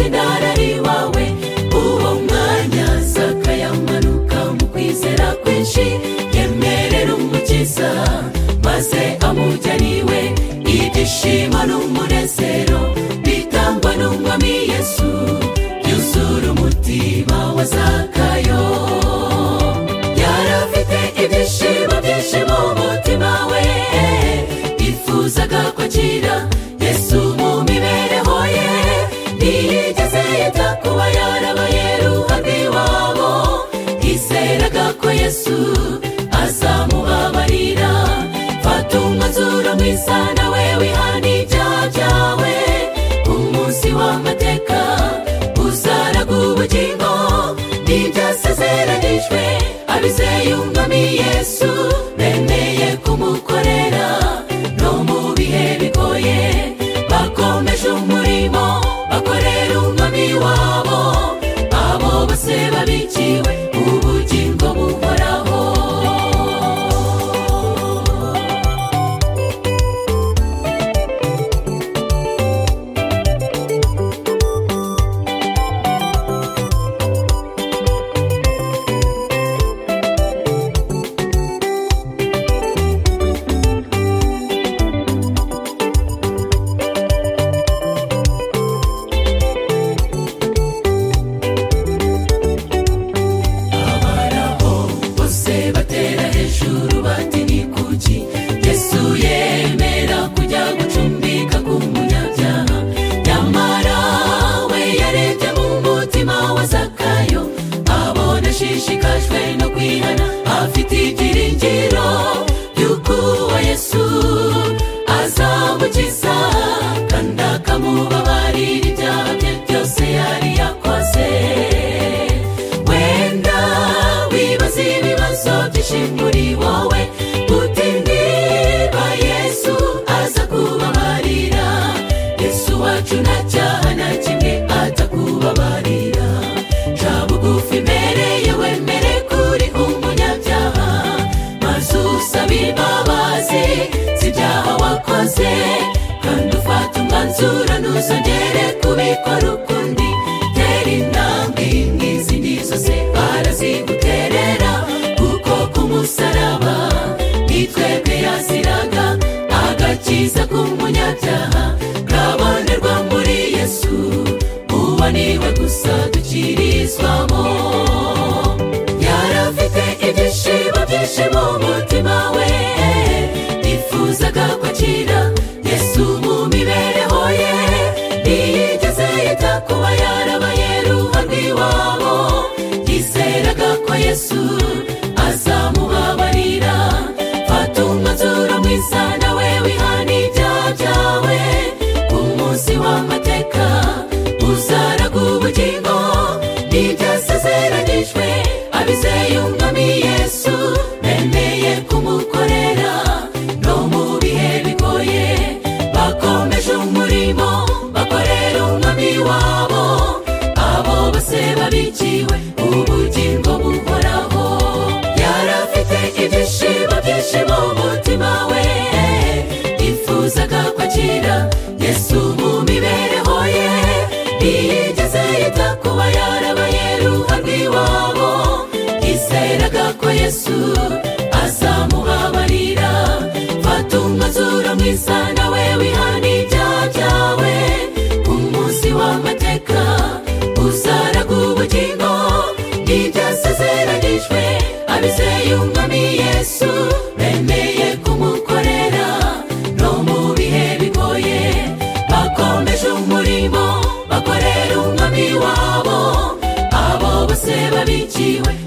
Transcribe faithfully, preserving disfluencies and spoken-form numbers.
genda ari wawe. Uwo mwanya Zakayo amanuka mu kwizera kwinshi, yemerera umukiza maze amujyana iwe. Ibyishimo n'umunezero bitangwa n'umwami Yesu byuzura umutima wa Zakayo. Yarafite ibyishimo byinshi mu mutima we, yifuzaga kwakira Yesu mu mibereho ye. Ntiyigeze yita kuba yarabaye ruharwa iwabo, yizeraga ko Yesu azamubabarira. Fata umwanzuro mwiza nawe wihana ibyaha byawe, umunsi w'amateka uzaraga ubugingo. N'ibyasezeranijwe abizeye umwami Yesu, bemeye kumukorera no mu bihe bigoye. Bakomeje umurimo bakorera umwami wabo, abo bose babikiwe ubugingo buhoraho. Ashishikajwe no kwihana, afite ibyiringiro yuko uwo Yesu azamukiza kandi akamubabarira ibyaha bye byose yari yakoze. Wenda wibaza ibibazo byinshi muri wowe, uti niba Yesu aza kubabarira. Yesu wacu nta cyaha na kimwe atakubabarira. Ja bugufi imbere ye wemere kuri umunyabyaha, maze usabe imbabazi z'ibyaha wakoze, kandi ufata umwanzuro ntuzongere kubikora ukundi. Tera intambwe nk'izindi zose araziguterera, kuko ku musaraba ni twebwe yaziraga. Agakiza k'umunyabyaha kabonerwa muri Yesu, uwo niwe gusa dukirizwamo. Yarafite ibyishimo byinshi mu mutima we, yifuzaga kwakira Yesu mu mibereho ye. Ntiyigeze yita kuba yarabaye ruharwa iwabo, yizeraga ko Yesu azamubabarira. Fata umwanzuro mwiza nawe wihana ibyaha byawe, umunsi w'amateka uzaraga ubugingo. N'ibyasezeranijwe abizeye umwami Yesu, bemeye kumukorera no mu bihe bigoye. Bakomeje umurimo bakorera umwami wabo, abo bose babikiwe ubugingo buhoraho. Yarafite ibyishimo byinshi mu mutima we, yifuzaga kwakira Yesu mu mibereho ye. Ntiyigeze yita kuba yarabaye ruharwa iwabo, yizeraga ko Yesu azamubabarira. Fata umwanzuro mwiza nawe wihana ibyaha byawe, umunsi w'amateka uzaraga ubugingo. N'ibyasezeranijwe abizeye umwami Yesu, bemeye kumukorera no mu bihe bigoye. Bakomeje umurimo bakorera umwami wabo, abo bose babikiwe